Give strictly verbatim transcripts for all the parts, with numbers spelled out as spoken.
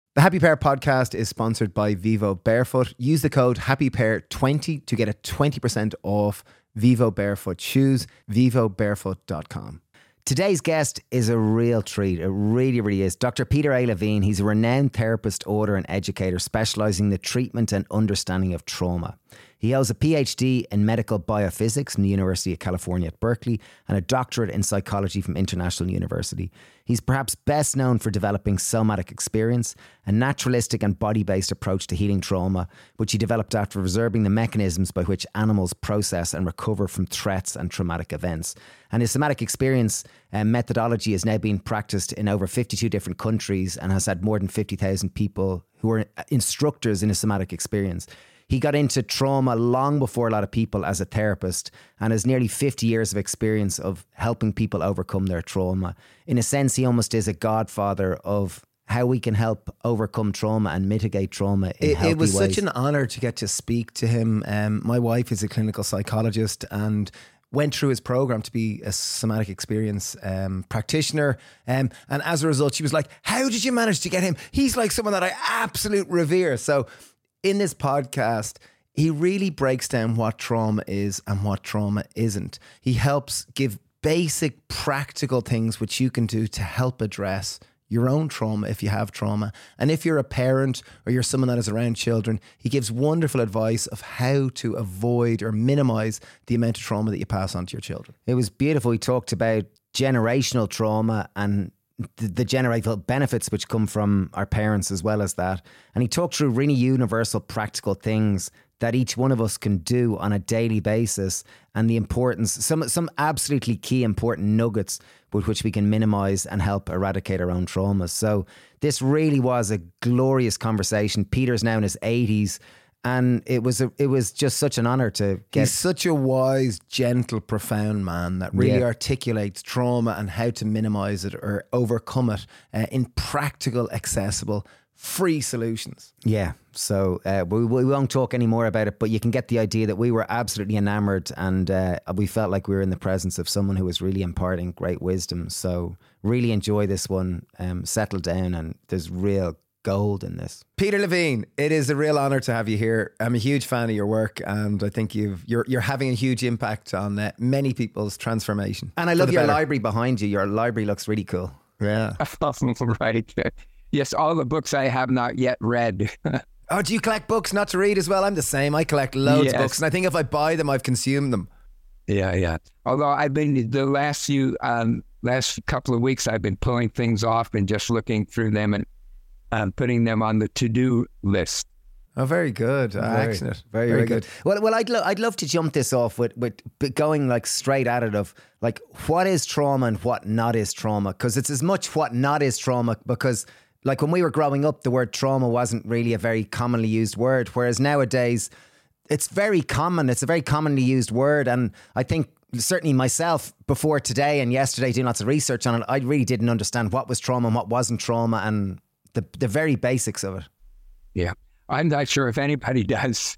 The Happy Pair podcast is sponsored by Vivo Barefoot. Use the code Happy Pair twenty to get a twenty percent off Vivo Barefoot shoes, vivo barefoot dot com. Today's guest is a real treat. It really, really is. Doctor Peter A. Levine. He's a renowned therapist, author and educator specialising in the treatment and understanding of trauma. He holds a P H D in medical biophysics from the University of California at Berkeley and a doctorate in psychology from International University. He's perhaps best known for developing somatic experience, a naturalistic and body-based approach to healing trauma, which he developed after observing the mechanisms by which animals process and recover from threats and traumatic events. And his somatic experience uh, methodology is now being practiced in over fifty-two different countries and has had more than fifty thousand people who are instructors in his somatic experience. He got into trauma long before a lot of people as a therapist and has nearly fifty years of experience of helping people overcome their trauma. In a sense, he almost is a godfather of how we can help overcome trauma and mitigate trauma in it, healthy it was ways. Such an honour to get to speak to him. Um, my wife is a clinical psychologist and went through his program to be a somatic experience um, practitioner. Um, and as a result, she was like, how did you manage to get him? He's like someone that I absolutely revere. So in this podcast, he really breaks down what trauma is and what trauma isn't. He helps give basic practical things which you can do to help address your own trauma if you have trauma. And if you're a parent or you're someone that is around children, he gives wonderful advice of how to avoid or minimize the amount of trauma that you pass on to your children. It was beautiful. He talked about generational trauma and the, the generational benefits which come from our parents as well as that. And he talked through really universal practical things that each one of us can do on a daily basis and the importance, some some absolutely key important nuggets with which we can minimise and help eradicate our own traumas. So this really was a glorious conversation. Peter's now in his eighties and it was a, it was just such an honour to get... He's such a wise, gentle, profound man that really yeah. articulates trauma and how to minimise it or overcome it uh, in practical, accessible, free solutions. Yeah, so uh, we, we won't talk any more about it, but you can get the idea that we were absolutely enamoured and uh, we felt like we were in the presence of someone who was really imparting great wisdom. So really enjoy this one, um, settle down, and there's real gold in this. Peter Levine, it is a real honour to have you here. I'm a huge fan of your work and I think you've, you're you're having a huge impact on uh, many people's transformation. And I love your better. library behind you. Your library looks really cool. Yeah. Right. Yes, all the books I have not yet read. Oh, do you collect books not to read as well? I'm the same. I collect loads yes. of books and I think if I buy them, I've consumed them. Yeah, yeah. Although I've been, the last few, um, last couple of weeks, I've been pulling things off and just looking through them and um, putting them on the to-do list. Oh, very good. Uh, very, action it. Very, very, very good. good. Well, well, I'd lo- I'd love to jump this off with with going like straight at it of like what is trauma and what not is trauma, because it's as much what not is trauma. Because like when we were growing up, the word trauma wasn't really a very commonly used word, whereas nowadays it's very common. It's a very commonly used word, and I think certainly myself before today and yesterday doing lots of research on it, I really didn't understand what was trauma and what wasn't trauma and the the very basics of it. Yeah. I'm not sure if anybody does.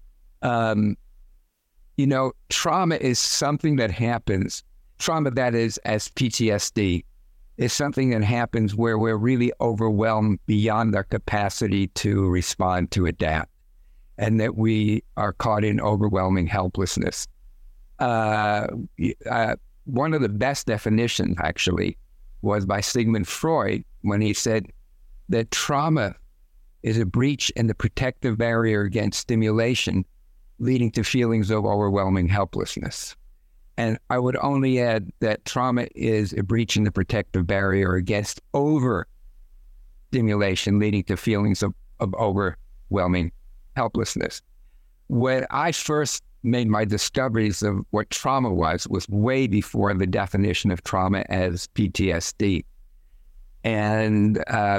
Um, you know, trauma is something that happens. Trauma, that is, as P T S D, is something that happens where we're really overwhelmed beyond our capacity to respond, to adapt, and that we are caught in overwhelming helplessness. Uh, uh, one of the best definitions, actually, was by Sigmund Freud when he said that trauma is a breach in the protective barrier against stimulation, leading to feelings of overwhelming helplessness. And I would only add that trauma is a breach in the protective barrier against over-stimulation, leading to feelings of, of overwhelming helplessness. When I first made my discoveries of what trauma was, was way before the definition of trauma as P T S D. And uh,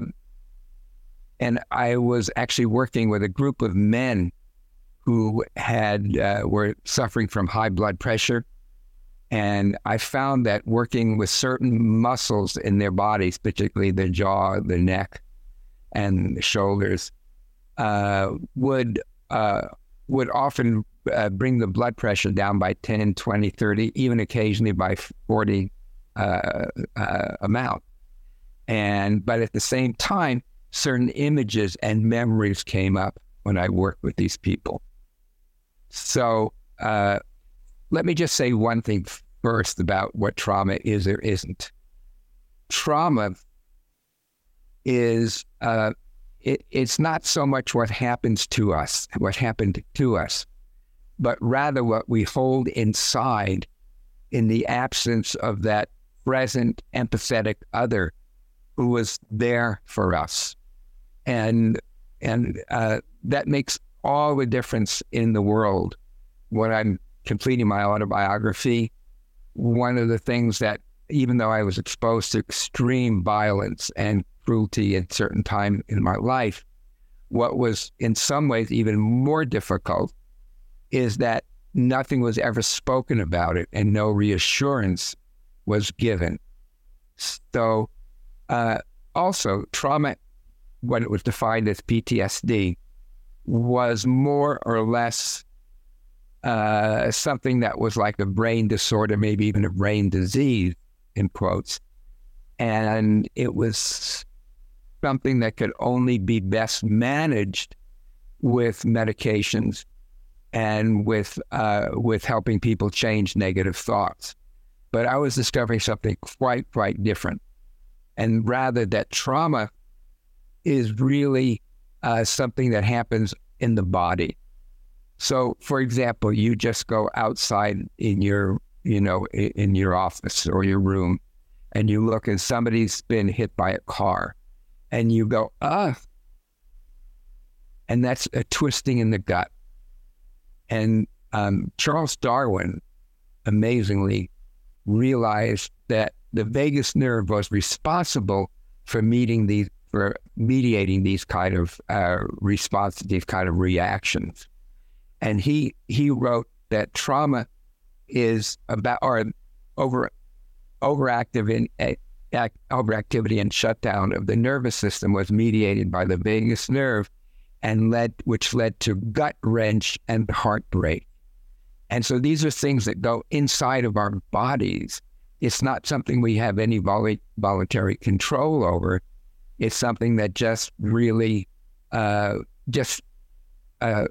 And I was actually working with a group of men who had uh, were suffering from high blood pressure. And I found that working with certain muscles in their bodies, particularly the jaw, the neck, and the shoulders, uh, would uh, would often uh, bring the blood pressure down by ten, twenty, thirty, even occasionally by forty uh, uh, amount. And but at the same time, certain images and memories came up when I worked with these people. So uh, let me just say one thing first about what trauma is or isn't. Trauma is, uh, it, it's not so much what happens to us, what happened to us, but rather what we hold inside in the absence of that present, empathetic other who was there for us. And and uh, that makes all the difference in the world. When I'm completing my autobiography, one of the things that, even though I was exposed to extreme violence and cruelty at certain time in my life, what was in some ways even more difficult is that nothing was ever spoken about it and no reassurance was given. So uh, also trauma, when it was defined as P T S D, was more or less uh, something that was like a brain disorder, maybe even a brain disease, in quotes. And it was something that could only be best managed with medications and with uh, with helping people change negative thoughts. But I was discovering something quite, quite different. And rather that trauma is really uh, something that happens in the body. So, for example, you just go outside in your, you know, in your office or your room, and you look and somebody's been hit by a car, and you go, ah, and that's a twisting in the gut. And um, Charles Darwin, amazingly, realized that the vagus nerve was responsible for meeting these, for mediating these kind of uh, responses, these kind of reactions. And he he wrote that trauma is about, or over overactive in act, overactivity and shutdown of the nervous system was mediated by the vagus nerve, and led which led to gut wrench and heartbreak. And so these are things that go inside of our bodies. It's not something we have any vol- voluntary control over. It's something that just really uh, just uh,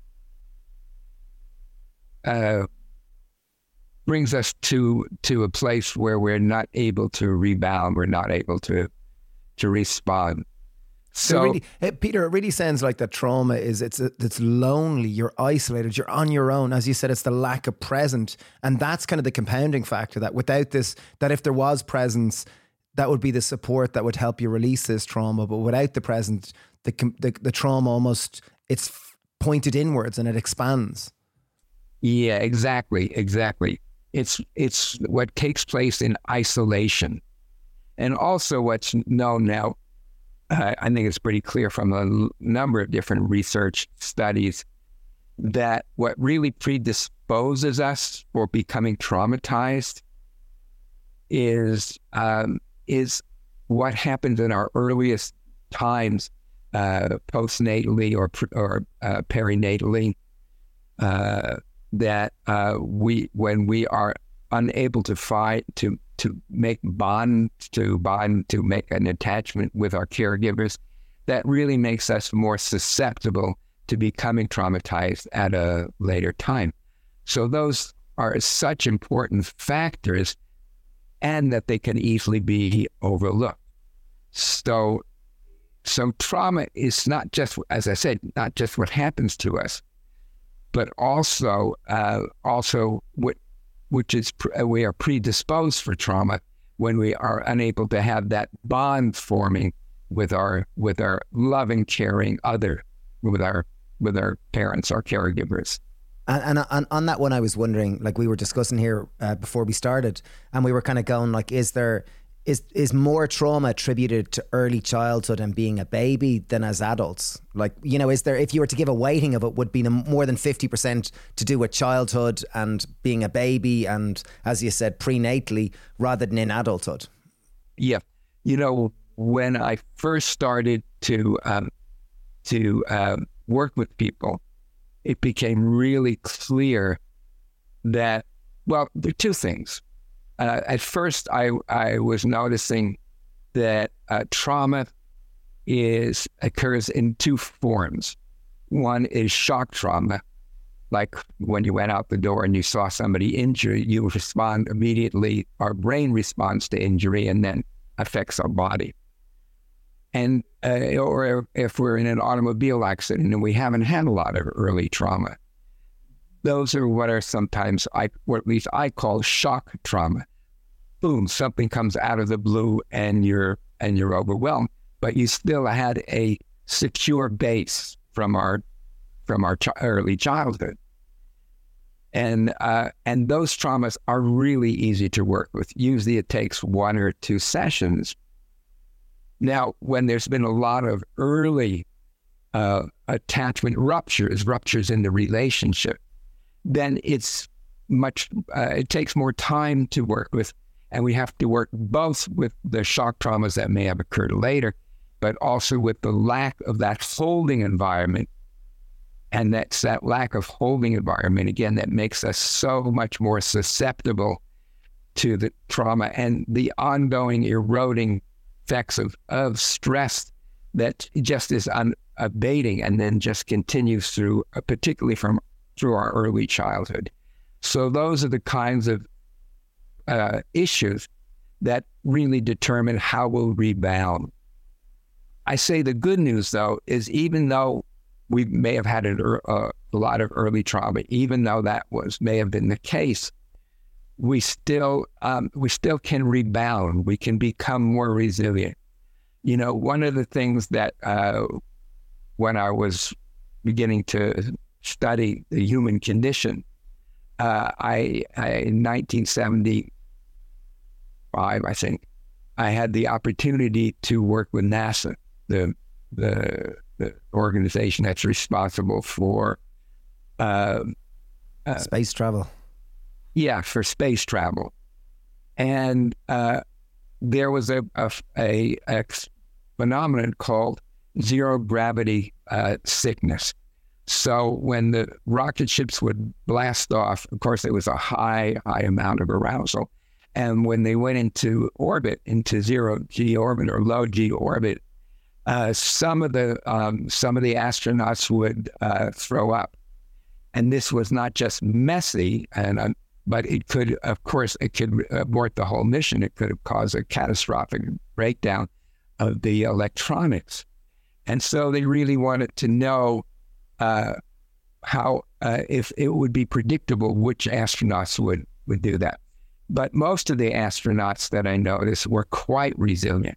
uh, brings us to to a place where we're not able to rebound. We're not able to to respond. So, So, really, eh, Peter, it really sounds like that trauma is it's it's lonely. You're isolated. You're on your own. As you said, it's the lack of present, and that's kind of the compounding factor. That without this, that if there was presence, that would be the support that would help you release this trauma. But without the present, the the, the trauma almost it's pointed inwards and it expands. yeah, exactly, exactly. It's it's what takes place in isolation, and also what's known now. Uh, I think it's pretty clear from a l- number of different research studies that what really predisposes us for becoming traumatized is um, is what happens in our earliest times, uh, postnatally or pr- or uh, perinatally. Uh, that uh, we, when we are unable to fight to to make bond, to bond, to make an attachment with our caregivers, that really makes us more susceptible to becoming traumatized at a later time. So those are such important factors, and that they can easily be overlooked. So, so trauma is not just, as I said, not just what happens to us, but also, uh, also what which is we are predisposed for trauma when we are unable to have that bond forming with our with our loving, caring other, with our with our parents, our caregivers. And, and, and on that one, I was wondering, like we were discussing here uh, before we started, and we were kind of going like, is there is is more trauma attributed to early childhood and being a baby than as adults? Like, you know, is there, if you were to give a weighting of it, would be more than fifty percent to do with childhood and being a baby and, as you said, prenatally rather than in adulthood? Yeah. You know, when I first started to, um, to um, work with people, it became really clear that, well, there are two things. Uh, at first, I I was noticing that uh, trauma is occurs in two forms. One is shock trauma, like when you went out the door and you saw somebody injured, you respond immediately. Our brain responds to injury and then affects our body. And uh, or if we're in an automobile accident and we haven't had a lot of early trauma, those are what are sometimes, I, or at least I call shock trauma. Boom, something comes out of the blue and you're and you're overwhelmed, but you still had a secure base from our from our ch- early childhood. And uh, and those traumas are really easy to work with. Usually it takes one or two sessions. Now, when there's been a lot of early uh, attachment ruptures, ruptures in the relationship, then it's much, uh, it takes more time to work with. And we have to work both with the shock traumas that may have occurred later, but also with the lack of that holding environment. And that's that lack of holding environment, again, that makes us so much more susceptible to the trauma and the ongoing eroding effects of, of stress that just is unabating and then just continues through, uh, particularly from through our early childhood. So those are the kinds of uh, issues that really determine how we'll rebound. I say the good news, though, is even though we may have had a, a, a lot of early trauma, even though that was may have been the case, we still um, we still can rebound. We can become more resilient. You know, one of the things that uh, when I was beginning to study the human condition, uh, I, I in nineteen seventy-five, I think, I had the opportunity to work with NASA, the the, the organization that's responsible for uh, uh, space travel. Yeah, for space travel. And uh, there was a, a, a, a phenomenon called zero gravity uh, sickness. So when the rocket ships would blast off, of course, there was a high, high amount of arousal. And when they went into orbit, into zero G orbit or low G orbit, uh, some of the um, some of the astronauts would uh, throw up. And this was not just messy and uh, but it could, of course, it could abort the whole mission. It could have caused a catastrophic breakdown of the electronics. And so they really wanted to know uh, how, uh, if it would be predictable which astronauts would, would do that. But most of the astronauts that I noticed were quite resilient.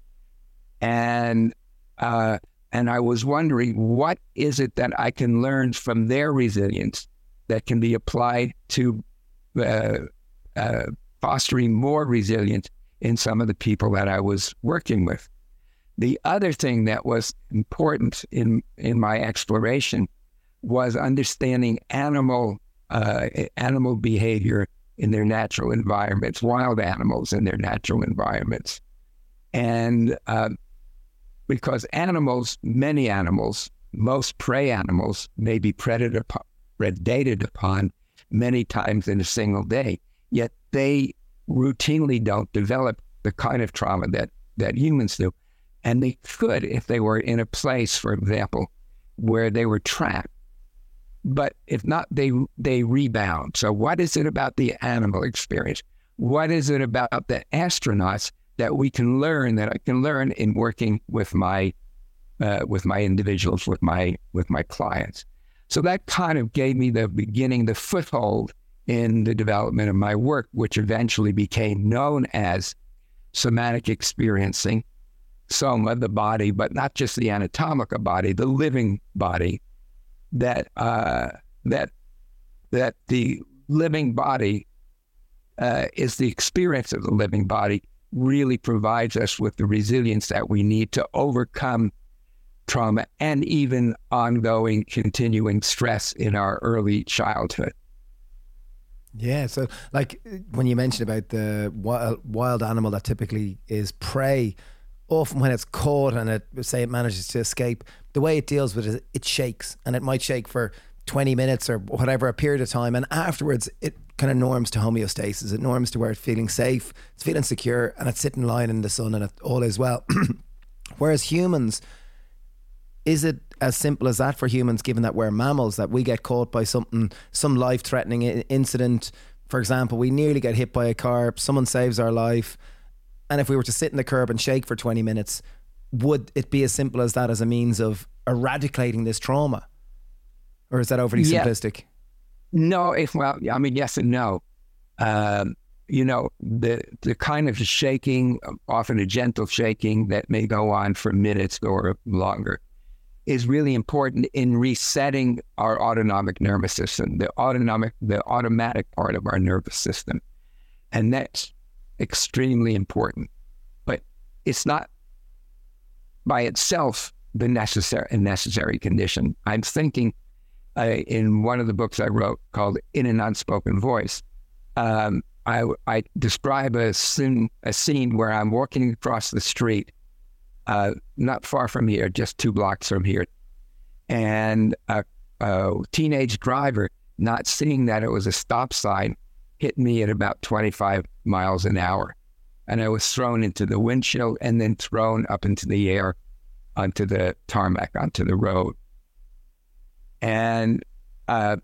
And uh, and I was wondering, what is it that I can learn from their resilience that can be applied to Uh, uh, fostering more resilience in some of the people that I was working with. The other thing that was important in, in my exploration was understanding animal uh, animal behavior in their natural environments, wild animals in their natural environments. And uh, because animals, many animals, most prey animals may be predated upon, predated upon many times in a single day, yet they routinely don't develop the kind of trauma that, that humans do. And they could if they were in a place, for example, where they were trapped. But if not, they they rebound. So what is it about the animal experience? What is it about the astronauts that we can learn, that I can learn in working with my uh, with my individuals, with my with my clients? So that kind of gave me the beginning, the foothold in the development of my work, which eventually became known as somatic experiencing, soma, the body, but not just the anatomical body, the living body, that uh, that that the living body uh, is the experience of the living body, really provides us with the resilience that we need to overcome trauma and even ongoing continuing stress in our early childhood. Yeah, so like when you mentioned about the wild, wild animal that typically is prey, often when it's caught and it, say it manages to escape, the way it deals with it, it shakes, and it might shake for twenty minutes or whatever, a period of time, and afterwards it kind of norms to homeostasis. It norms to where it's feeling safe, it's feeling secure, and it's sitting lying in the sun and it all is well. Whereas humans, is it as simple as that for humans, given that we're mammals, that we get caught by something, some life-threatening incident? For example, we nearly get hit by a car, someone saves our life, and if we were to sit in the curb and shake for twenty minutes, would it be as simple as that as a means of eradicating this trauma? Or is that overly yeah. simplistic? No, if, well, I mean, yes and no. Um, you know, the the kind of shaking, often a gentle shaking that may go on for minutes or longer, is really important in resetting our autonomic nervous system, the autonomic, the automatic part of our nervous system. And that's extremely important. But it's not by itself the necessary, necessary condition. I'm thinking uh, in one of the books I wrote called In an Unspoken Voice, um, I, I describe a scene, a scene where I'm walking across the street, uh, not far from here, just two blocks from here. And a, a teenage driver, not seeing that it was a stop sign, hit me at about twenty-five miles an hour. And I was thrown into the windshield and then thrown up into the air onto the tarmac, onto the road. And uh,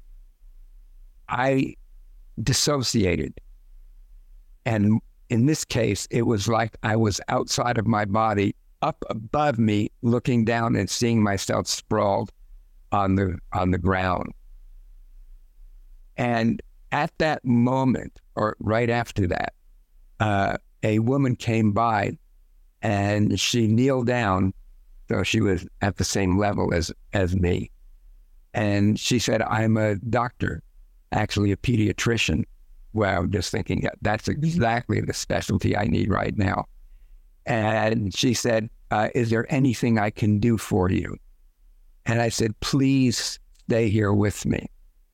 I dissociated. And in this case, it was like I was outside of my body, up above me, looking down and seeing myself sprawled on the on the ground. And at that moment, or right after that, uh, a woman came by and she kneeled down, so she was at the same level as, as me. And she said, I'm a doctor, actually a pediatrician. Well, I'm just thinking, yeah, that's exactly the specialty I need right now. And she said, uh, is there anything I can do for you? And I said, please stay here with me.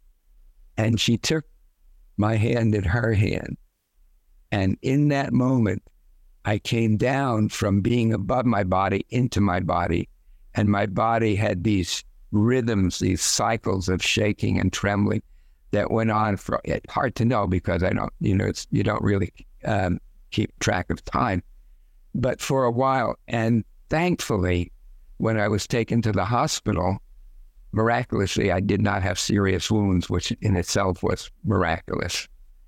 And she took my hand in her hand. And in that moment, I came down from being above my body into my body. And my body had these rhythms, these cycles of shaking and trembling that went on for, it's hard to know because I don't, you know, it's, you don't really um, keep track of time. But for a while, and thankfully, when I was taken to the hospital, miraculously, I did not have serious wounds, which in itself was miraculous.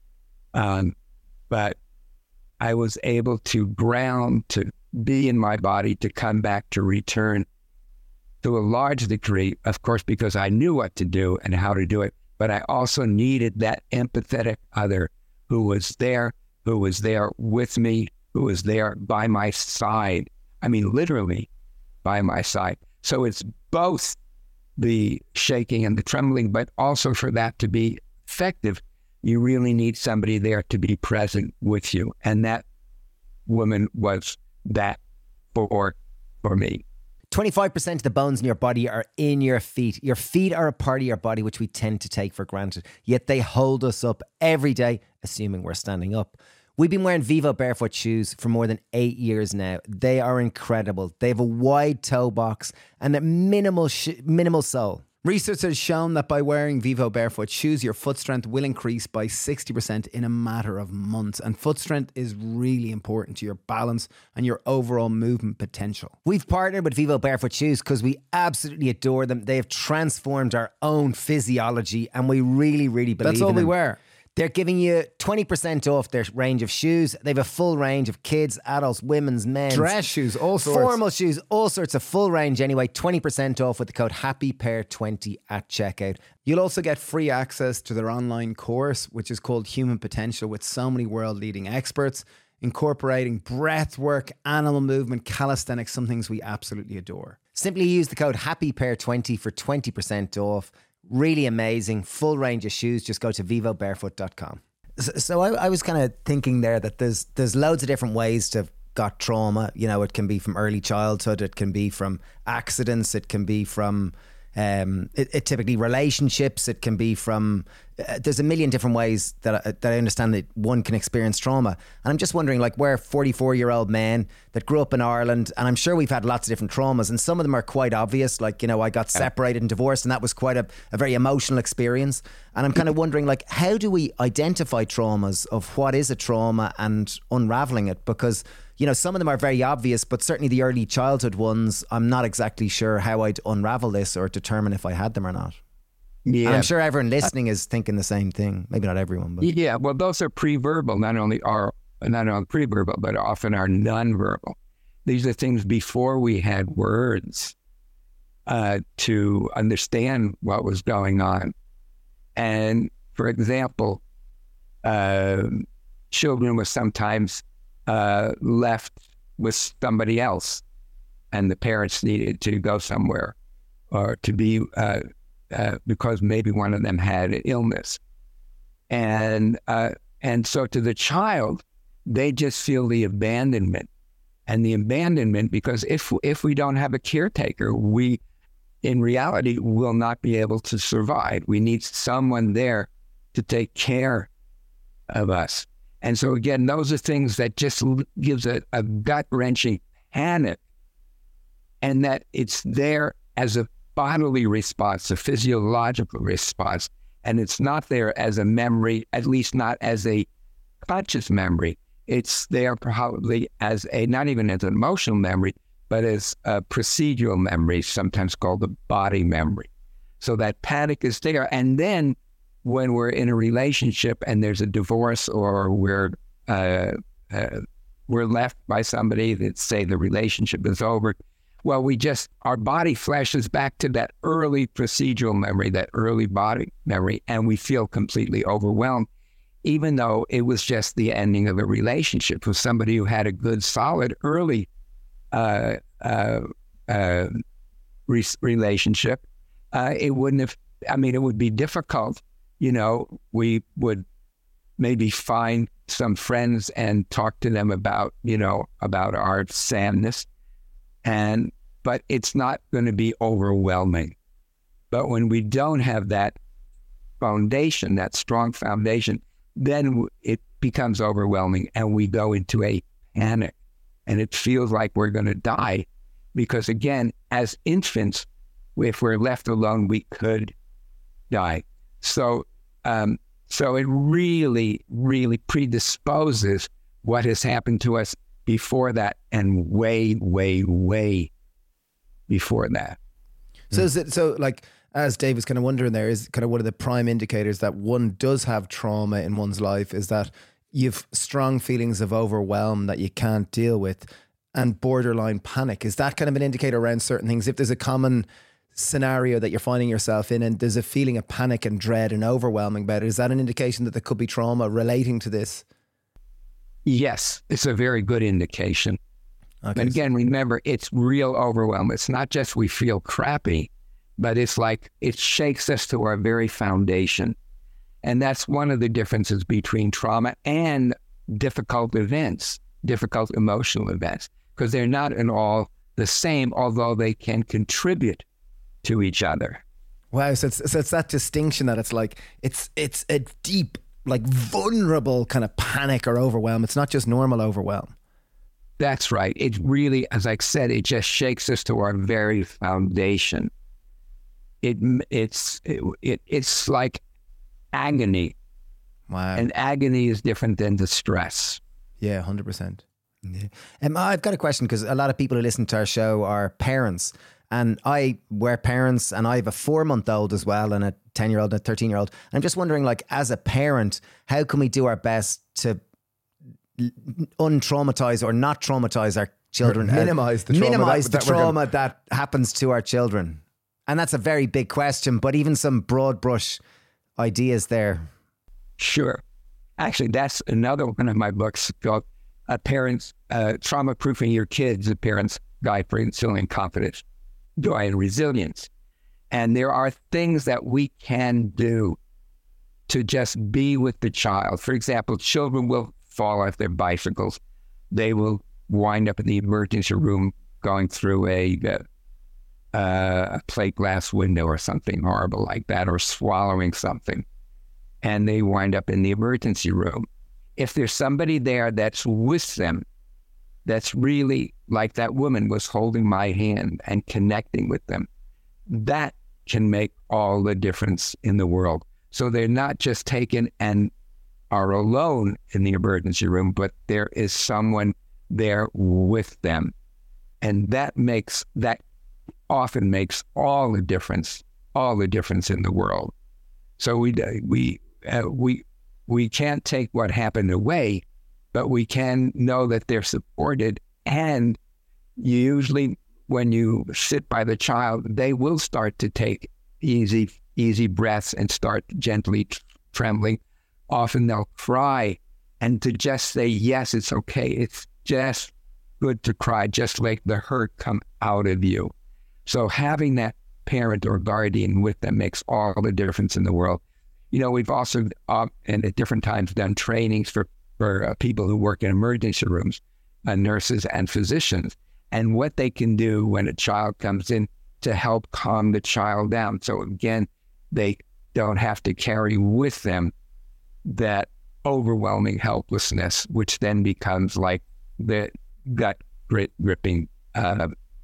Um, but I was able to ground, to be in my body, to come back, to return to a large degree, of course, because I knew what to do and how to do it. But I also needed that empathetic other who was there, who was there with me, who was there by my side. I mean, literally by my side. So it's both the shaking and the trembling, but also for that to be effective, you really need somebody there to be present with you. And that woman was that for, for me. twenty-five percent of the bones in your body are in your feet. Your feet are a part of your body which we tend to take for granted, yet they hold us up every day, assuming we're standing up. We've been wearing Vivo barefoot shoes for more than eight years now. They are incredible. They have a wide toe box and a minimal sh- minimal sole. Research has shown that by wearing Vivo barefoot shoes, your foot strength will increase by sixty percent in a matter of months. And foot strength is really important to your balance and your overall movement potential. We've partnered with Vivo barefoot shoes because we absolutely adore them. They have transformed our own physiology and we really, really believe in them. That's all we wear. They're giving you twenty percent off their range of shoes. They have a full range of kids, adults, women's, men's. Dress shoes, all sorts. Formal shoes, all sorts of full range anyway. twenty percent off with the code happy pair twenty at checkout. You'll also get free access to their online course, which is called Human Potential, with so many world-leading experts, incorporating breath work, animal movement, calisthenics, some things we absolutely adore. Simply use the code happy pair twenty for twenty percent off. Really amazing, full range of shoes. Just go to vivo barefoot dot com. So, so I, I was kind of thinking there that there's there's loads of different ways to have got trauma. You know, it can be from early childhood, it can be from accidents, it can be from um, it, it typically relationships, it can be from uh, there's a million different ways that I, that I understand that one can experience trauma. And I'm just wondering, like, we're forty-four year old men that grew up in Ireland, and I'm sure we've had lots of different traumas, and some of them are quite obvious. Like, you know, I got separated and divorced, and that was quite a, a very emotional experience. And I'm kind of wondering, like, how do we identify traumas of what is a trauma and unraveling it? Because, you know, some of them are very obvious, but certainly the early childhood ones, I'm not exactly sure how I'd unravel this or determine if I had them or not. Yeah. And I'm sure everyone listening is thinking the same thing. Maybe not everyone, but yeah. Well, those are pre-verbal. Not only are not only pre-verbal, but often are non-verbal. These are things before we had words uh, to understand what was going on. And for example, uh, children were sometimes uh, left with somebody else, and the parents needed to go somewhere or to be. Uh, Uh, because maybe one of them had an illness. And uh, and so to the child, they just feel the abandonment. And the abandonment, because if if we don't have a caretaker, we, in reality, will not be able to survive. We need someone there to take care of us. And so again, those are things that just gives a, a gut-wrenching panic, and that it's there as a bodily response, a physiological response, and it's not there as a memory, at least not as a conscious memory. It's there probably as a, not even as an emotional memory, but as a procedural memory, sometimes called the body memory. So that panic is there. And then when we're in a relationship and there's a divorce, or we're uh, uh, we're left by somebody that, say, the relationship is over, well, we just, our body flashes back to that early procedural memory, that early body memory, and we feel completely overwhelmed, even though it was just the ending of a relationship with somebody who had a good, solid, early uh, uh, uh, re- relationship. Uh, it wouldn't have, I mean, it would be difficult. You know, we would maybe find some friends and talk to them about, you know, about our sadness. And, but it's not going to be overwhelming. But when we don't have that foundation, that strong foundation, then it becomes overwhelming, and we go into a panic, and it feels like we're going to die. Because again, as infants, if we're left alone, we could die. So, um, so it really, really predisposes what has happened to us before that, and way, way, way before that. So, is it, so like, as Dave was kind of wondering there, is kind of one of the prime indicators that one does have trauma in one's life is that you've strong feelings of overwhelm that you can't deal with, and borderline panic. Is that kind of an indicator around certain things? If there's a common scenario that you're finding yourself in and there's a feeling of panic and dread and overwhelming about it, is that an indication that there could be trauma relating to this? Yes, it's a very good indication. Okay. But again, remember, it's real overwhelm. It's not just we feel crappy, but it's like it shakes us to our very foundation. And that's one of the differences between trauma and difficult events, difficult emotional events, because they're not at all the same, although they can contribute to each other. Wow, so it's, so it's that distinction that it's like, it's it's a deep, like vulnerable kind of panic or overwhelm. It's not just normal overwhelm. That's right. It really, as I said, it just shakes us to our very foundation. It it's it, it it's like agony. Wow. And agony is different than distress. Yeah, one hundred percent. Yeah. Um, I've got a question, because a lot of people who listen to our show are parents. And I were parents, and I have a four-month-old as well, and a ten-year-old and a thirteen-year-old. I'm just wondering, like, as a parent, how can we do our best to untraumatize or not traumatize our children? Minimize the trauma, minimize that, the that, trauma gonna... that happens to our children. And that's a very big question, but even some broad brush ideas there. Sure. Actually, that's another one of my books called uh, Parents, uh, Trauma Proofing Your Kids, a Parent's Guide for Instilling Confidence, Joy, and Resilience. And there are things that we can do to just be with the child. For example, children will fall off their bicycles. They will wind up in the emergency room going through a, uh, a plate glass window or something horrible like that, or swallowing something. and they wind up in the emergency room. If there's somebody there that's with them, that's really like that woman was holding my hand and connecting with them, that can make all the difference in the world. So they're not just taken and are alone in the emergency room, but there is someone there with them. And that makes, that often makes all the difference, all the difference in the world. So we, we, uh, we, we can't take what happened away, but we can know that they're supported. And usually when you sit by the child, they will start to take easy, easy breaths and start gently trembling. Often they'll cry, and to just say, yes, it's okay. It's just good to cry, just let the hurt come out of you. So having that parent or guardian with them makes all the difference in the world. You know, we've also, uh, and at different times, done trainings for, for uh, people who work in emergency rooms, uh, nurses and physicians, and what they can do when a child comes in to help calm the child down. So again, they don't have to carry with them that overwhelming helplessness, which then becomes like the gut grip, gripping, uh,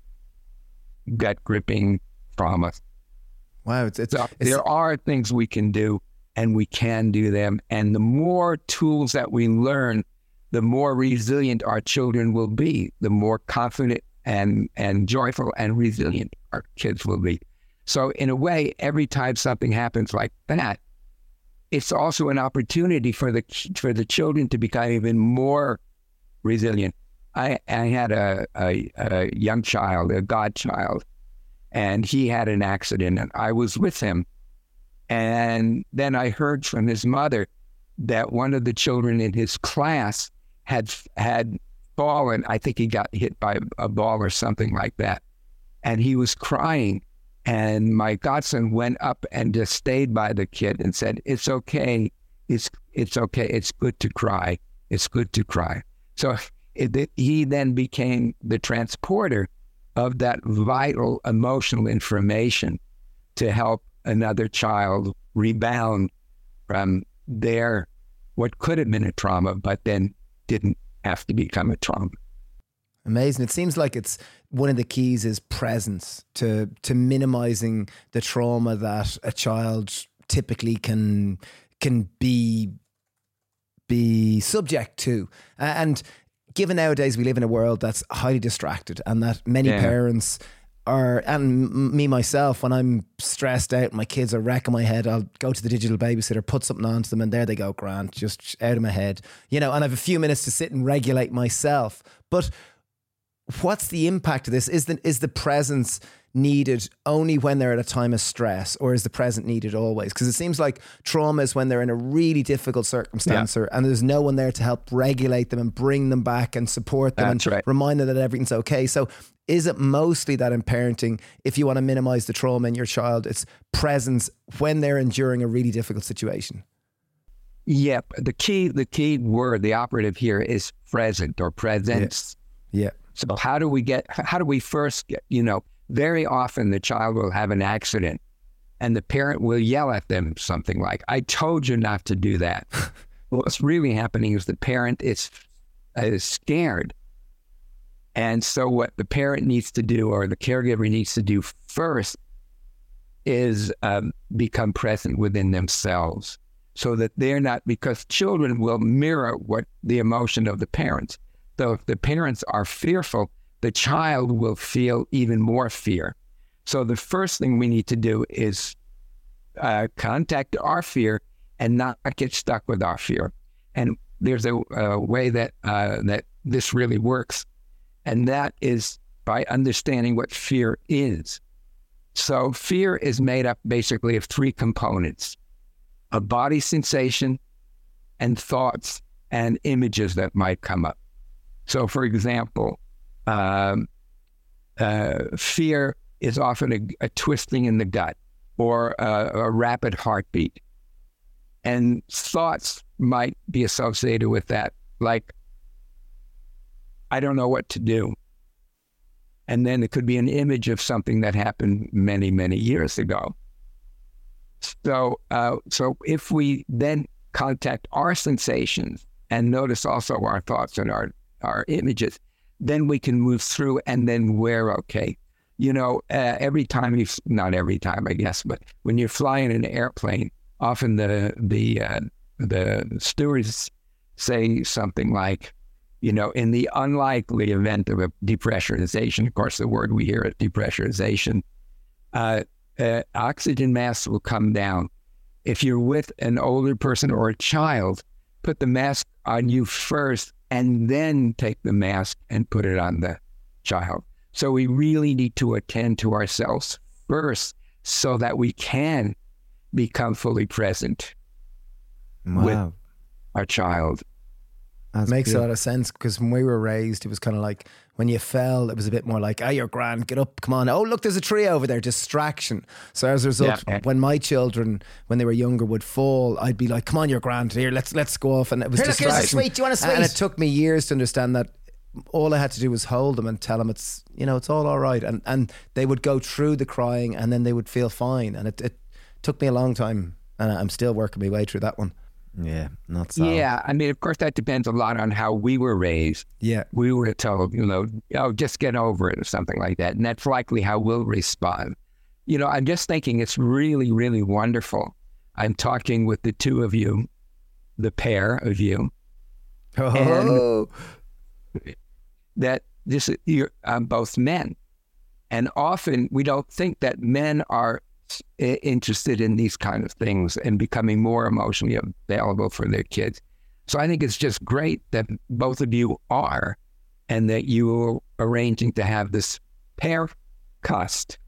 gut gripping trauma. Wow, it's, it's, so it's there are things we can do, and we can do them. And the more tools that we learn, the more resilient our children will be, the more confident and, and joyful and resilient our kids will be. So in a way, every time something happens like that, it's also an opportunity for the for the children to become even more resilient. I, I had a, a, a young child, a godchild, and he had an accident, and I was with him. And then I heard from his mother that one of the children in his class had had fallen. I think he got hit by a ball or something like that. And he was crying. And my godson went up and just stayed by the kid and said, it's okay. It's it's okay. It's good to cry. It's good to cry. So it, it, he then became the transporter of that vital emotional information to help another child rebound from their, what could have been a trauma, but then didn't have to become a trauma. Amazing. It seems like it's one of the keys is presence to to minimizing the trauma that a child typically can can be be subject to. And given nowadays we live in a world that's highly distracted, and that many yeah. parents are, and me myself, when I'm stressed out, my kids are wrecking my head, I'll go to the digital babysitter, put something on to them, and there they go, Grant, just out of my head, you know, and I have a few minutes to sit and regulate myself. But what's the impact of this? Is the, is the presence needed only when they're at a time of stress, or is the present needed always? Because it seems like trauma is when they're in a really difficult circumstance, yeah. or, and there's no one there to help regulate them and bring them back and support them That's and right. remind them that everything's okay. So is it mostly that in parenting, if you want to minimize the trauma in your child, it's presence when they're enduring a really difficult situation? Yep. The key, the key word, the operative here is present or presence. Yeah. yeah. So how do we get, how do we first get, you know, very often the child will have an accident and the parent will yell at them something like, I told you not to do that. Well, what's really happening is the parent is, is scared. And so what the parent needs to do, or the caregiver needs to do first, is um, become present within themselves so that they're not, because children will mirror what the emotion of the parents. So if the parents are fearful, the child will feel even more fear. So the first thing we need to do is uh, contact our fear and not get stuck with our fear. And there's a, a way that uh, that this really works, and that is by understanding what fear is. So fear is made up basically of three components: a body sensation and thoughts and images that might come up. So, for example, um, uh, fear is often a, a twisting in the gut or a, a rapid heartbeat. And thoughts might be associated with that, like, I don't know what to do. And then it could be an image of something that happened many, many years ago. So, uh, so if we then contact our sensations and notice also our thoughts and our, our images, then we can move through, and then we're okay. You know, uh, every time you, not every time, I guess, but when you're flying in an airplane, often the the uh, the stewards say something like, you know, in the unlikely event of a depressurization, of course, the word we hear is depressurization, uh, uh, oxygen mask will come down. If you're with an older person or a child, put the mask on you first and then take the mask and put it on the child. So we really need to attend to ourselves first so that we can become fully present Wow. with our child. That makes a lot of sense, because when we were raised, it was kind of like when you fell, it was a bit more like, oh, you're grand, get up, come on. Oh, look, there's a tree over there, distraction. So as a result, Yeah. when my children, when they were younger, would fall, I'd be like, come on, you're grand, here, let's let's go off. And it was Here, look, here's a distraction. sweet. Do you want a sweet? And it took me years to understand that all I had to do was hold them and tell them it's, you know, it's all all right. And, and they would go through the crying and then they would feel fine. And it, it took me a long time, and I'm still working my way through that one. Yeah, not so. Yeah, I mean, of course, that depends a lot on how we were raised. Yeah. We were told, you know, oh, just get over it or something like that. And that's likely how we'll respond. You know, I'm just thinking it's really, really wonderful. I'm talking with the two of you, the pair of you, Oh. that this you're um, both men. And often we don't think that men are i- interested in these kind of things and becoming more emotionally available for their kids. So I think it's just great that both of you are, and that you are arranging to have this pair cust.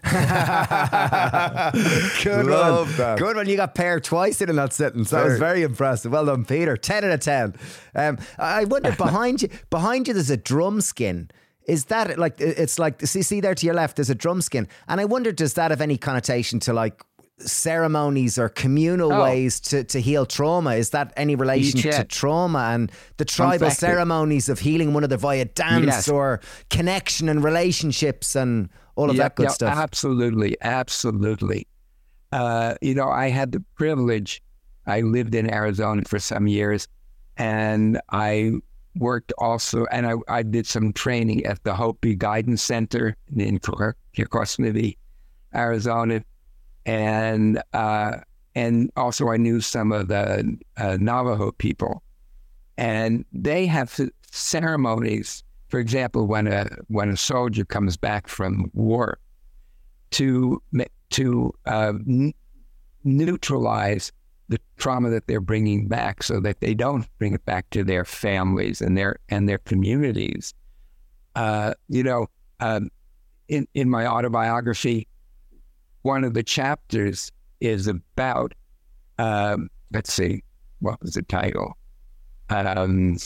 Good Love one. that. Good one. You got pair twice in that sentence. That was Very. very impressive. Well done, Peter. ten out of ten. Um, I wonder, behind you, behind you, there's a drum skin. Is that like, it's like, see, see there to your left, there's a drum skin. And I wonder, does that have any connotation to like ceremonies or communal Oh. ways to, to heal trauma? Is that any relation Yeah. to trauma and the tribal Exactly. ceremonies of healing one another via dance Yes. or connection and relationships and all of Yep, that good yep, stuff? Absolutely, absolutely. Uh, you know, I had the privilege, I lived in Arizona for some years, and I worked also, and I, I did some training at the Hopi Guidance Center in Kirkosnevy, Arizona. And uh, and also I knew some of the uh, Navajo people. And they have ceremonies, for example, when a when a soldier comes back from war, to to uh, n- neutralize the trauma that they're bringing back, so that they don't bring it back to their families and their and their communities. Uh, you know, um, in in my autobiography, one of the chapters is about, um, let's see, what was the title? Um,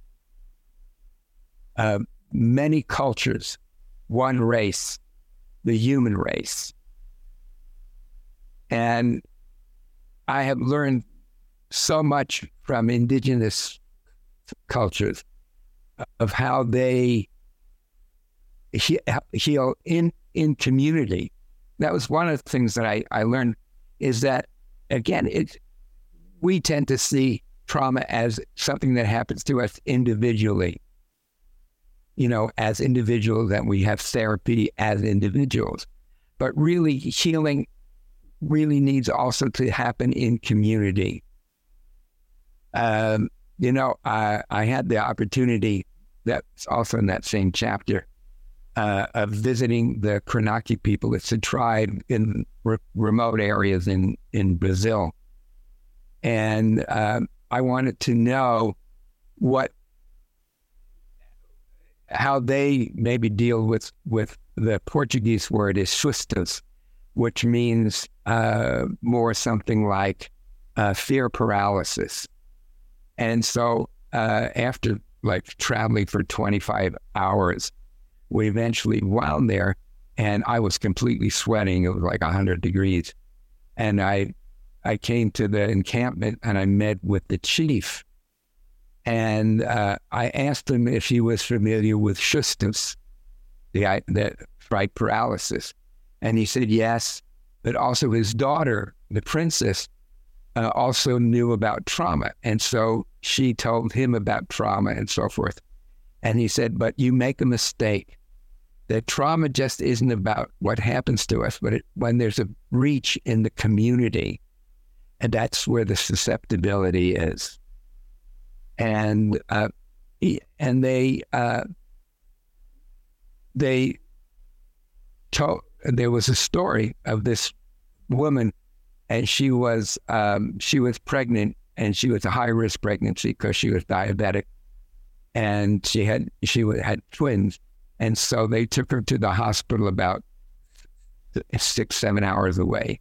uh, many cultures, one race, the human race. And I have learned so much from indigenous cultures of how they he- heal in, in community. That was one of the things that I, I learned, is that, again, it, we tend to see trauma as something that happens to us individually. You know, as individuals, that we have therapy as individuals. But really, healing really needs also to happen in community. Um, you know, I, I had the opportunity, that's also in that same chapter, uh, of visiting the Kranaki people. It's a tribe in re- remote areas in, in Brazil. And uh, I wanted to know what, how they maybe deal with, with the Portuguese word is sustas, which means uh, more something like uh, fear paralysis. And so uh, after like traveling for twenty-five hours, we eventually wound there, and I was completely sweating. It was like one hundred degrees. And I I came to the encampment, and I met with the chief. And uh, I asked him if he was familiar with sustas, the, the fright paralysis. And he said yes, but also his daughter the princess, uh, also knew about trauma. And so she told him about trauma and so forth. And he said, but you make a mistake. That trauma just isn't about what happens to us, but it, when there's a breach in the community, and that's where the susceptibility is. And uh, and they uh, they told, there was a story of this woman, and she was um, she was pregnant, and she was a high risk pregnancy because she was diabetic, and she had she had twins, and so they took her to the hospital about six seven hours away,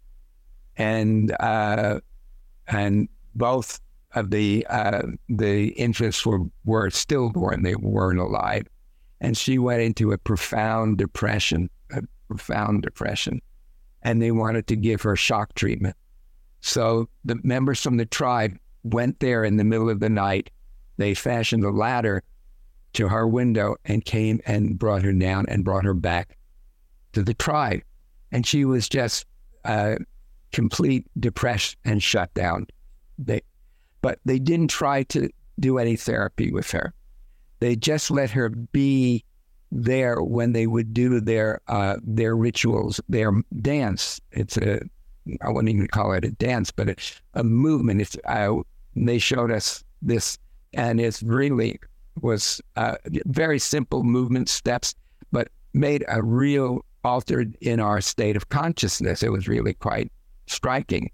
and uh, and both of the uh, the infants were were stillborn; they weren't alive, and she went into a profound depression, a profound depression, and they wanted to give her shock treatment. So the members from the tribe went there in the middle of the night. They fashioned a ladder to her window and came and brought her down and brought her back to the tribe. And she was just uh, complete depressed and shut down. They, but they didn't try to do any therapy with her. They just let her be there when they would do their uh, their rituals, their dance. It's a, I wouldn't even call it a dance, but it's a movement. It's uh, they showed us this, and it's really was uh, very simple movement steps, but made a real altered in our state of consciousness. It was really quite striking.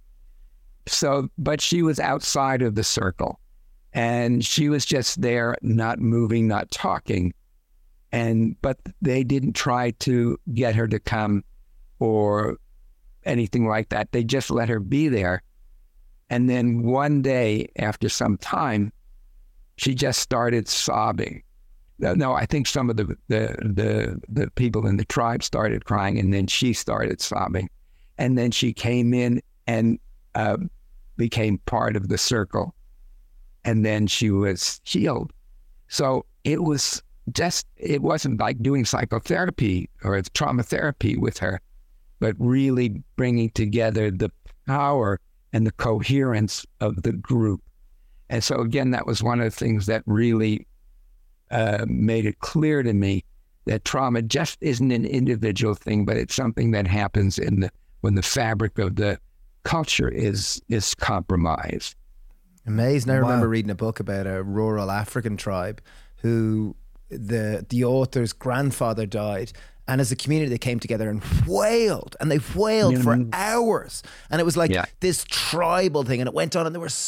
So, but she was outside of the circle, and she was just there, not moving, not talking. And, but they didn't try to get her to come or anything like that. They just let her be there. And then one day, after some time, she just started sobbing. No, I think some of the, the, the, the people in the tribe started crying, and then she started sobbing. And then she came in and uh, became part of the circle. And then she was healed. So it was just, it wasn't like doing psychotherapy or trauma therapy with her, but really bringing together the power and the coherence of the group. And so again, that was one of the things that really uh, made it clear to me that trauma just isn't an individual thing, but it's something that happens in the when the fabric of the culture is is compromised. Amazing. I Wow. remember reading a book about a rural African tribe who the the author's grandfather died, and as a community they came together and wailed, and they wailed Yeah. for hours, and it was like Yeah. this tribal thing, and it went on, and there were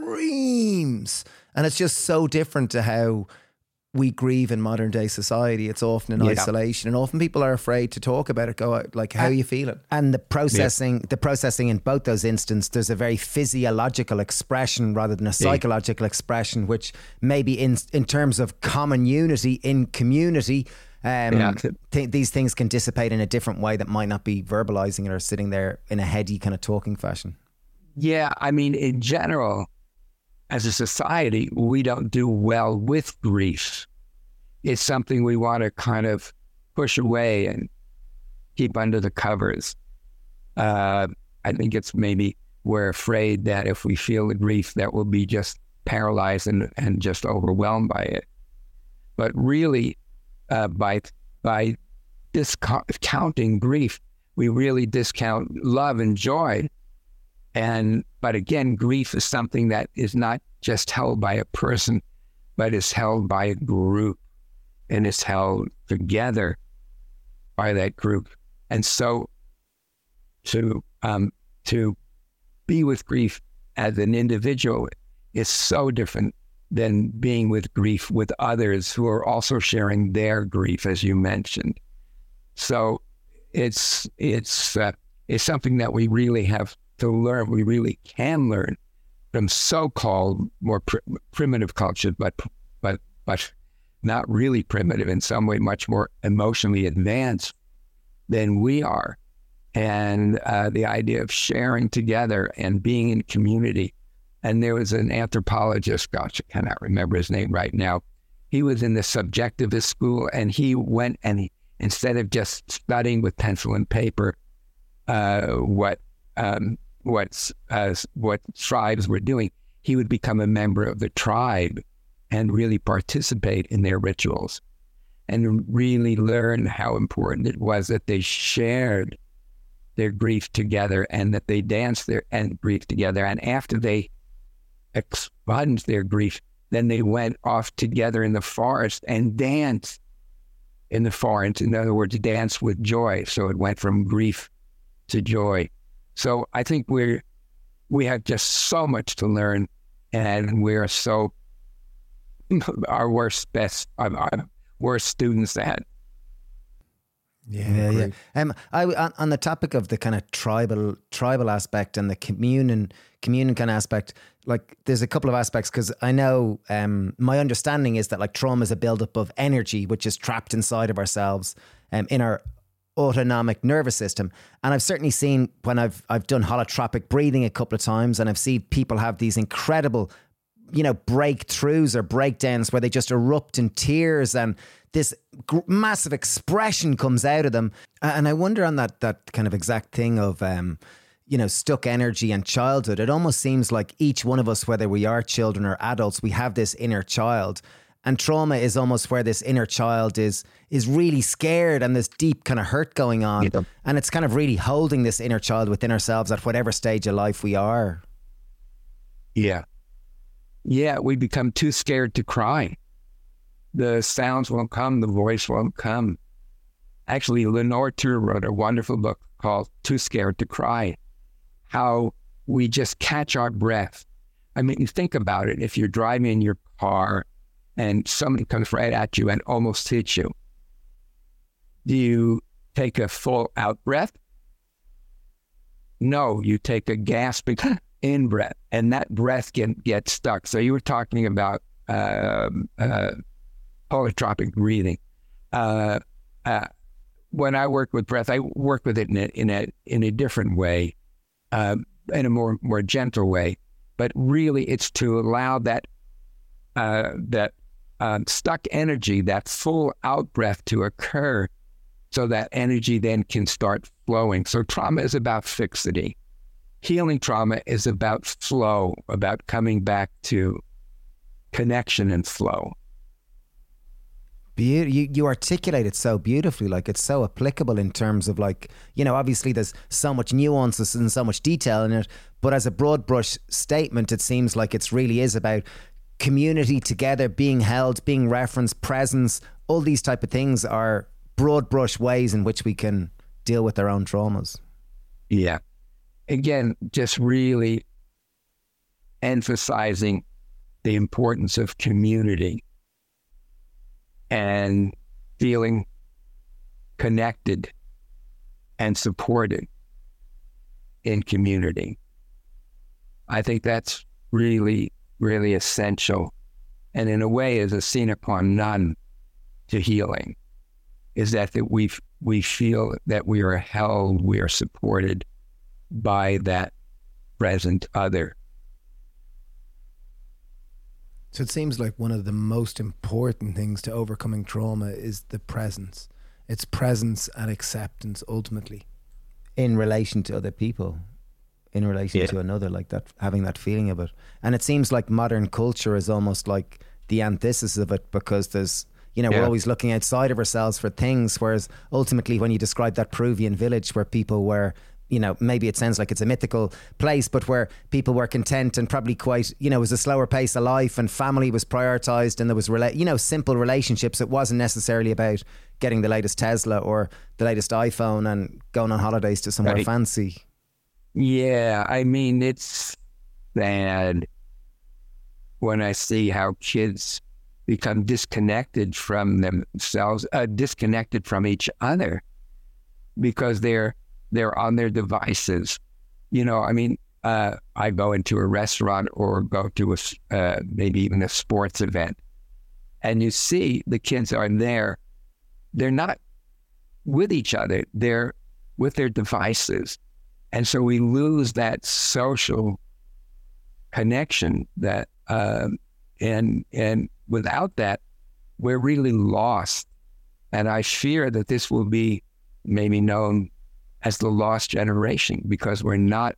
screams, and it's just so different to how we grieve in modern day society. It's often in Yeah. isolation, and often people are afraid to talk about it. Go out, like, how are you feeling? And the processing, the processing in both those instances, there's a very physiological expression rather than a psychological expression, which maybe in in terms of common unity in community, um, Yeah. th- these things can dissipate in a different way that might not be verbalizing it or sitting there in a heady kind of talking fashion. Yeah, I mean, in general, as a society, we don't do well with grief. It's something we want to kind of push away and keep under the covers. Uh, I think it's maybe we're afraid that if we feel the grief, that we'll be just paralyzed and, and just overwhelmed by it. But really, uh, by by discounting grief, we really discount love and joy. And but again, grief is something that is not just held by a person, but is held by a group, and is held together by that group. And so, to um, to be with grief as an individual is so different than being with grief with others who are also sharing their grief, as you mentioned. So, it's it's uh, it's something that we really have to learn. We really can learn from so-called more pr- primitive cultures, but but but not really primitive, in some way much more emotionally advanced than we are. And uh, the idea of sharing together and being in community. And there was an anthropologist, gosh, I cannot remember his name right now. He was in the subjectivist school, and he went and he, instead of just studying with pencil and paper, uh, what um, what's uh, what tribes were doing, he would become a member of the tribe and really participate in their rituals and really learn how important it was that they shared their grief together and that they danced their and grief together. And after they expunged their grief, then they went off together in the forest and danced in the forest. In other words, dance with joy. So it went from grief to joy. So I think we're, we have just so much to learn, and we're so, our worst, best, our worst students at. Yeah, yeah, yeah. Um, I on, on the topic of the kind of tribal, tribal aspect and the communion, communion kind of aspect. Like, there's a couple of aspects, because I know um, my understanding is that like trauma is a buildup of energy which is trapped inside of ourselves, um, in our autonomic nervous system. And I've certainly seen when I've I've done holotropic breathing a couple of times, and I've seen people have these incredible, you know, breakthroughs or breakdowns where they just erupt in tears and this g- massive expression comes out of them. And I wonder on that that kind of exact thing of, um, you know, stuck energy and childhood. It almost seems like each one of us, whether we are children or adults, we have this inner child. And trauma is almost where this inner child is is really scared and this deep kind of hurt going on. Yeah. And it's kind of really holding this inner child within ourselves at whatever stage of life we are. Yeah. Yeah, we become too scared to cry. The sounds won't come, the voice won't come. Actually, Lenore Tur wrote a wonderful book called Too Scared to Cry, how we just catch our breath. I mean, you think about it. If you're driving in your car and somebody comes right at you and almost hits you, do you take a full out breath? No, you take a gasping in breath, and that breath can get stuck. So you were talking about uh, uh, holotropic breathing. Uh, uh, when I work with breath, I work with it in a in a in a different way, uh, in a more more gentle way. But really, it's to allow that uh, that uh, stuck energy, that full out breath, to occur, so that energy then can start flowing. So trauma is about fixity. Healing trauma is about flow, about coming back to connection and flow. Be- you, you articulate it so beautifully, like it's so applicable in terms of like, you know, obviously there's so much nuances and so much detail in it, but as a broad brush statement, it seems like it's really is about community together, being held, being referenced, presence. All these type of things are broad brush ways in which we can deal with our own traumas. Yeah. Again, just really emphasizing the importance of community and feeling connected and supported in community. I think that's really, really essential, and in a way is a sine qua non to healing, is that, that we we feel that we are held, we are supported by that present other. So it seems like one of the most important things to overcoming trauma is the presence. It's presence and acceptance ultimately. In relation to other people, in relation yeah. to another, like that, having that feeling of it. And it seems like modern culture is almost like the antithesis of it, because there's, you know, yeah. we're always looking outside of ourselves for things, whereas ultimately when you describe that Peruvian village where people were, you know, maybe it sounds like it's a mythical place, but where people were content and probably quite, you know, it was a slower pace of life and family was prioritized and there was, rela- you know, simple relationships. It wasn't necessarily about getting the latest Tesla or the latest iPhone and going on holidays to somewhere right. fancy. Yeah, I mean, it's sad when I see how kids become disconnected from themselves, uh, disconnected from each other, because they're they're on their devices. You know, I mean, uh, I go into a restaurant or go to a, uh, maybe even a sports event, and you see the kids are there. They're not with each other. They're with their devices. And so we lose that social connection that, um, and, and without that, we're really lost. And I fear that this will be maybe known as the lost generation, because we're not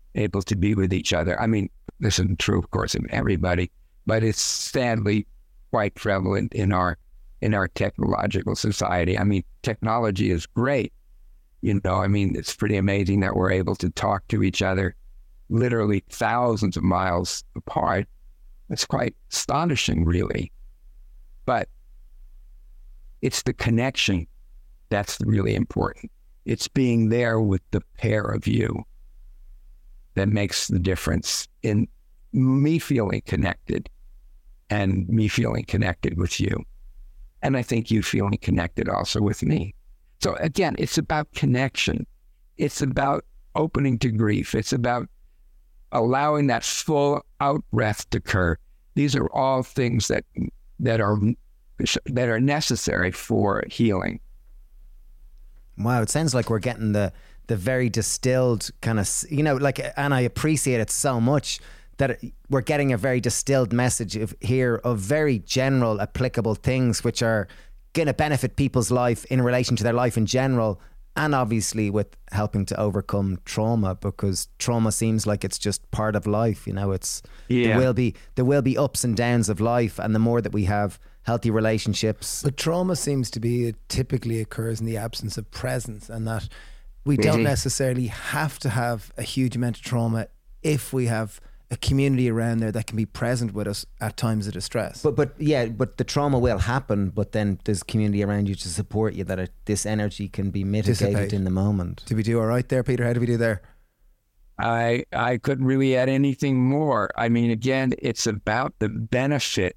able to be with each other. I mean, this isn't true, of course, of everybody, but it's sadly quite prevalent in our in our technological society. I mean, technology is great. You know, I mean, it's pretty amazing that we're able to talk to each other literally thousands of miles apart. It's quite astonishing, really. But it's the connection that's really important. It's being there with the pair of you that makes the difference in me feeling connected and me feeling connected with you. And I think you feeling connected also with me. So again, it's about connection. It's about opening to grief. It's about allowing that full out breath to occur. These are all things that that are that are necessary for healing. Wow, it sounds like we're getting the the very distilled kind of, you know, like, and I appreciate it so much that we're getting a very distilled message of here of very general applicable things which are going to benefit people's life in relation to their life in general, and obviously with helping to overcome trauma, because trauma seems like it's just part of life. You know, it's yeah. there will be there will be ups and downs of life, and the more that we have healthy relationships. But trauma seems to be, it typically occurs in the absence of presence, and that we Mm-hmm. don't necessarily have to have a huge amount of trauma if we have a community around there that can be present with us at times of distress. But but yeah, but the trauma will happen, but then there's community around you to support you, that it, this energy can be mitigated Dissipate. in the moment. Did we do all right there, Peter? How did we do there? I I couldn't really add anything more. I mean, again, it's about the benefit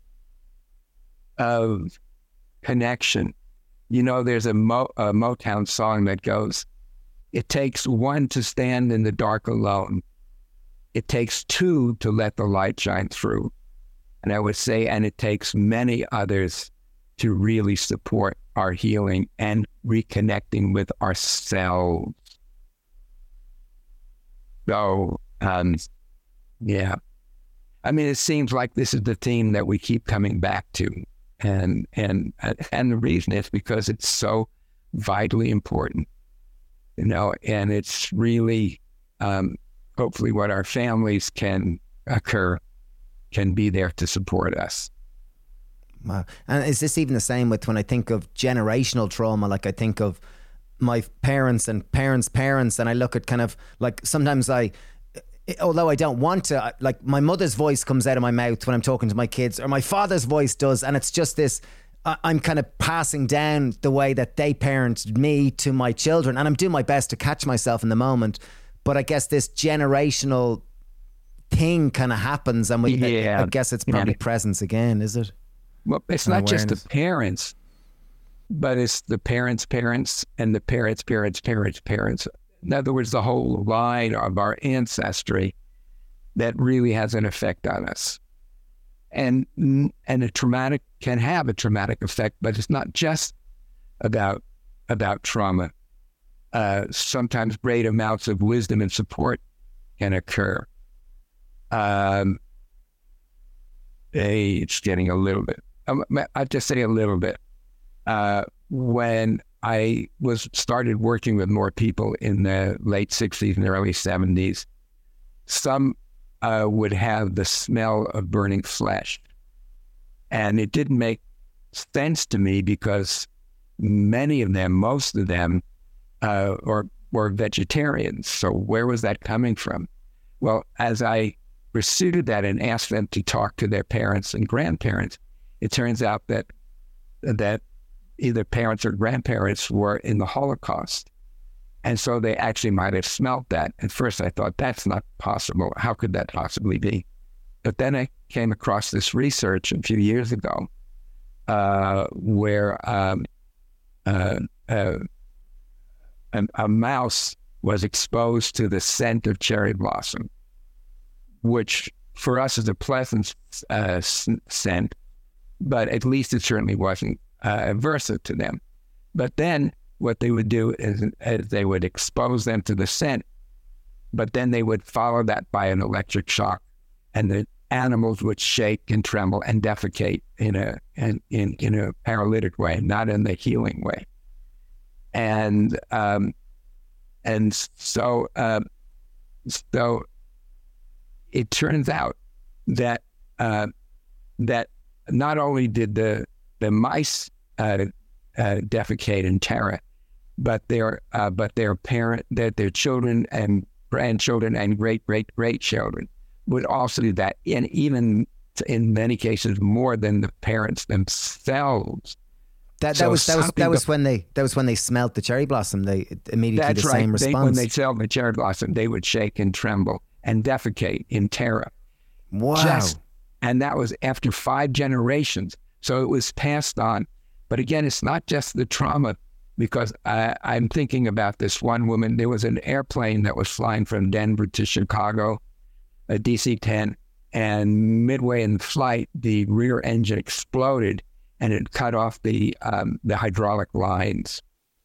of connection. You know, there's a, Mo, a Motown song that goes, "It takes one to stand in the dark alone. It takes two to let the light shine through." And I would say, and it takes many others to really support our healing and reconnecting with ourselves. So, um, yeah. I mean, it seems like this is the theme that we keep coming back to. And, and, and the reason is because it's so vitally important, you know, and it's really, um, hopefully what our families can occur, can be there to support us. Wow. And is this even the same with when I think of generational trauma? Like I think of my parents and parents' parents, and I look at kind of like sometimes I, although I don't want to, like my mother's voice comes out of my mouth when I'm talking to my kids, or my father's voice does, and it's just this, I'm kind of passing down the way that they parented me to my children, and I'm doing my best to catch myself in the moment. But I guess this generational thing kind of happens, and we, yeah. I, I guess it's probably yeah. presence again, is it? Well, it's An not awareness. just the parents, but it's the parents' parents and the parents' parents' parents' parents. In other words, the whole line of our ancestry that really has an effect on us. And and a traumatic can have a traumatic effect, but it's not just about about trauma. Uh, sometimes great amounts of wisdom and support can occur. Um, hey, it's getting a little bit. I'll just say a little bit. Uh, when I was started working with more people in the late sixties and early seventies, some uh, would have the smell of burning flesh. And it didn't make sense to me because many of them, most of them, uh, or, were vegetarians. So where was that coming from? Well, as I pursued that and asked them to talk to their parents and grandparents, it turns out that that either parents or grandparents were in the Holocaust. And so they actually might have smelt that. At first I thought, that's not possible. How could that possibly be? But then I came across this research a few years ago uh, where um, uh, uh, a, a mouse was exposed to the scent of cherry blossom, which for us is a pleasant uh, scent, but at least it certainly wasn't uh, aversive to them. But then what they would do is, is they would expose them to the scent, but then they would follow that by an electric shock, and the animals would shake and tremble and defecate in a in in, in a paralytic way, not in the healing way. And um, and so uh, so it turns out that uh, that not only did the the mice uh, uh, defecate in terror, but their uh, but their parent, their their children and grandchildren and great great great children would also do that, and even in many cases more than the parents themselves. That, that So was that was something that was go- when they that was when they smelt the cherry blossom. They immediately That's the right. same They, response. when they smelled the cherry blossom, they would shake and tremble and defecate in terror. wow. Just, and that was after five generations. So it was passed on. But again, it's not just the trauma, because I, I'm thinking about this one woman. There was an airplane that was flying from Denver to Chicago, a D C ten, and midway in the flight, the rear engine exploded and it cut off the um, the hydraulic lines.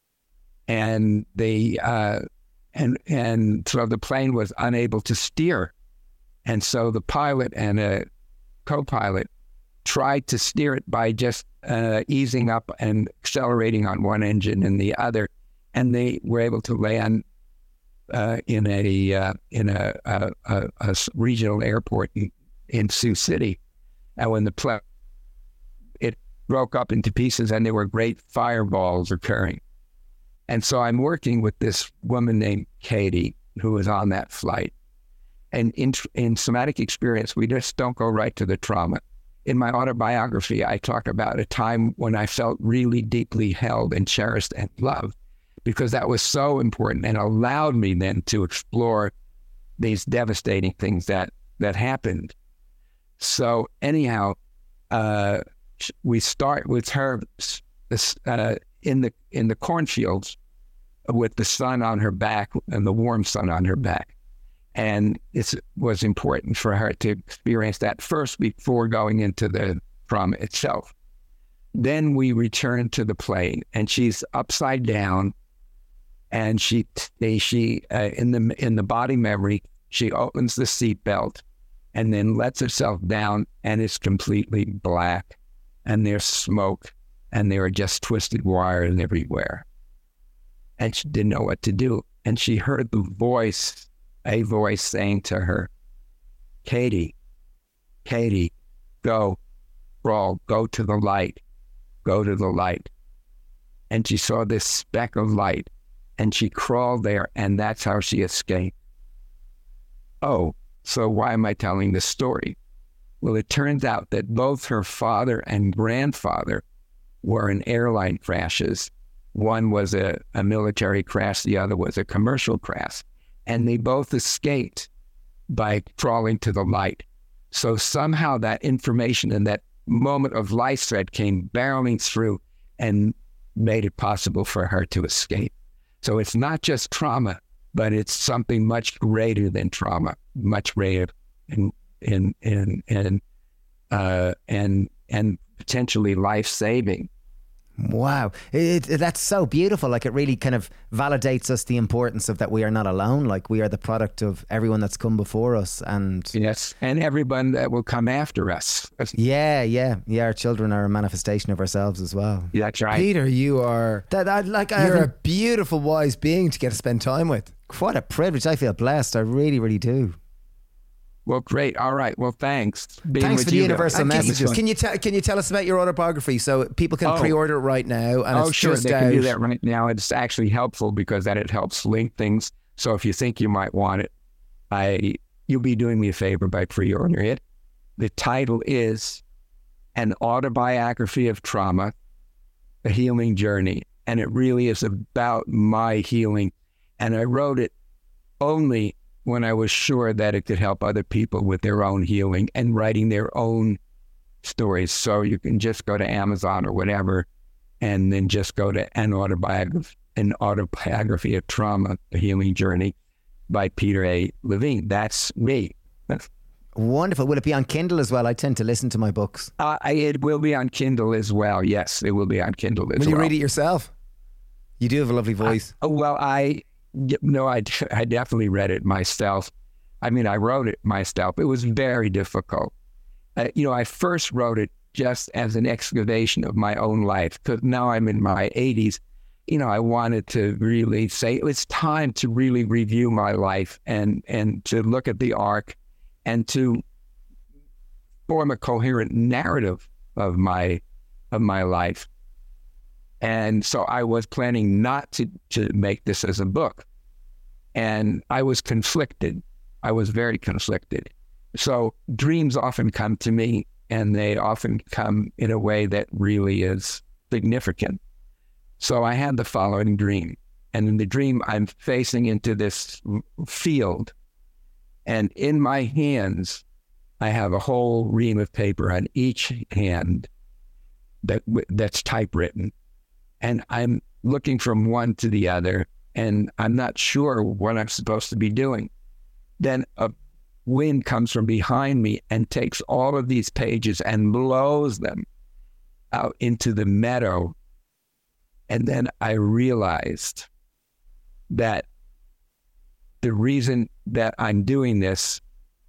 And they uh, and and so the plane was unable to steer. And so the pilot and a co-pilot tried to steer it by just uh, easing up and accelerating on one engine and the other, and they were able to land uh, in a uh, in a, a, a, a regional airport in, in Sioux City. And when the plane it broke up into pieces, and there were great fireballs occurring. And so I'm working with this woman named Katie, who was on that flight. And in, in somatic experience, we just don't go right to the trauma. In my autobiography, I talk about a time when I felt really deeply held and cherished and loved, because that was so important and allowed me then to explore these devastating things that, that happened. So anyhow, uh, we start with her uh, in the in the cornfields with the sun on her back and the warm sun on her back. And it was important for her to experience that first before going into the trauma itself. Then we return to the plane, and she's upside down, and she she uh, in the in the body memory, she opens the seatbelt and then lets herself down, and it's completely black, and there's smoke, and there are just twisted wires everywhere. And she didn't know what to do. And she heard the voice, a voice saying to her, Katie, Katie, go, crawl, go to the light, go to the light. And she saw this speck of light, and she crawled there, and that's how she escaped. Oh, so why am I telling this story? Well, it turns out that both her father and grandfather were in airline crashes. One was a, a military crash, the other was a commercial crash. And they both escaped by crawling to the light. So somehow that information and that moment of life thread came barreling through and made it possible for her to escape. So it's not just trauma, but it's something much greater than trauma, much greater and and and and uh, and and potentially life-saving. Wow. It, it, that's so beautiful. Like, it really kind of validates us the importance of that we are not alone. Like, we are the product of everyone that's come before us. And yes, and everyone that will come after us. yeah, yeah, yeah. Our children are a manifestation of ourselves as well. That's right. Peter, you are That, that like, I you're a haven't- beautiful, wise being to get to spend time with. what a privilege. I feel blessed. I really, really do. Well, great. All right. Well, thanks. Being Thanks with for the you universal And can, messages. you, can you tell can you tell us about your autobiography so people can Oh. pre-order it right now? And Oh, it's sure. just They out. can do that right now. It's actually helpful because that it helps link things. So if you think you might want it, I you'll be doing me a favor by pre-ordering it. The title is An Autobiography of Trauma, A Healing Journey. And it really is about my healing. And I wrote it only when I was sure that it could help other people with their own healing and writing their own stories. So you can just go to Amazon or whatever, and then just go to an autobiography, an autobiography of trauma, A Healing Journey by Peter A. Levine. That's me. Wonderful. Will it be on Kindle as well? I tend to listen to my books. Uh, I- it will be on Kindle as well. Yes, it will be on Kindle as Will you well. read it yourself? You do have a lovely voice. Oh, well, I, no, I, I definitely read it myself. I mean, I wrote it myself. It was very difficult. Uh, you know, I first wrote it just as an excavation of my own life, because now I'm in my eighties. You know, I wanted to really say it's time to really review my life and, and to look at the arc and to form a coherent narrative of my of my life. And so I was planning not to, to make this as a book. And I was conflicted. I was very conflicted. So dreams often come to me, and they often come in a way that really is significant. So I had the following dream. And in the dream, I'm facing into this field. And in my hands, I have a whole ream of paper on each hand that that's typewritten. And I'm looking from one to the other, and I'm not sure what I'm supposed to be doing. Then a wind comes from behind me and takes all of these pages and blows them out into the meadow. And then I realized that the reason that I'm doing this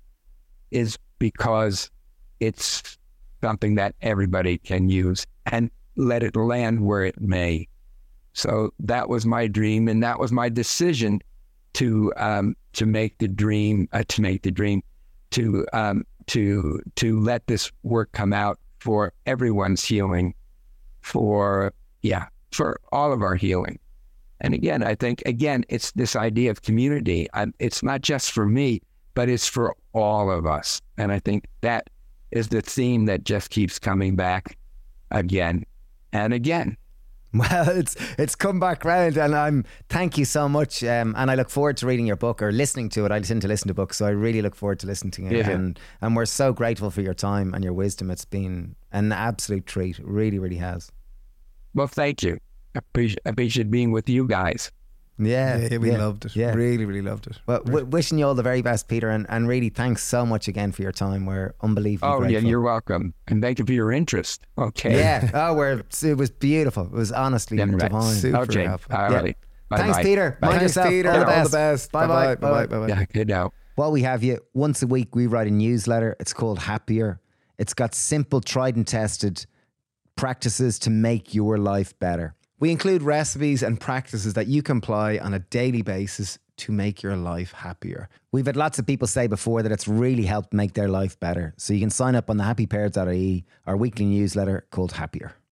is because it's something that everybody can use, and let it land where it may. So that was my dream, and that was my decision to um, to make the dream, uh, to make the dream, to um, to to let this work come out for everyone's healing, for yeah, for all of our healing. And again, I think again, it's this idea of community. I'm, it's not just for me, but it's for all of us. And I think that is the theme that just keeps coming back again and again. Well, it's it's come back round, and I'm thank you so much. Um, and I look forward to reading your book or listening to it. I tend to listen to books, so I really look forward to listening to it. Yeah. And and we're so grateful for your time and your wisdom. It's been an absolute treat. It really, really has. Well, thank you. I appreciate, I appreciate being with you guys. Yeah, Yeah, we yeah, loved it. Yeah. Really, really loved it. Well, w- wishing you all the very best, Peter, and, and really thanks so much again for your time. We're unbelievably Oh, grateful. yeah, you're welcome. And thank you for your interest. Okay. Yeah. Oh, we're it was beautiful. It was honestly Yeah, right. divine. Super Okay. helpful. All Yeah. right. Bye Thanks, bye. Peter. Mind Thanks, yourself. Peter. All the All best. the best. Bye bye. Bye bye. Bye bye. Yeah, good now. While we have you, once a week we write a newsletter. It's called Happier. It's got simple, tried and tested practices to make your life better. We include recipes and practices that you can apply on a daily basis to make your life happier. We've had lots of people say before that it's really helped make their life better. So you can sign up on the happy pair dot I E, our weekly newsletter called Happier.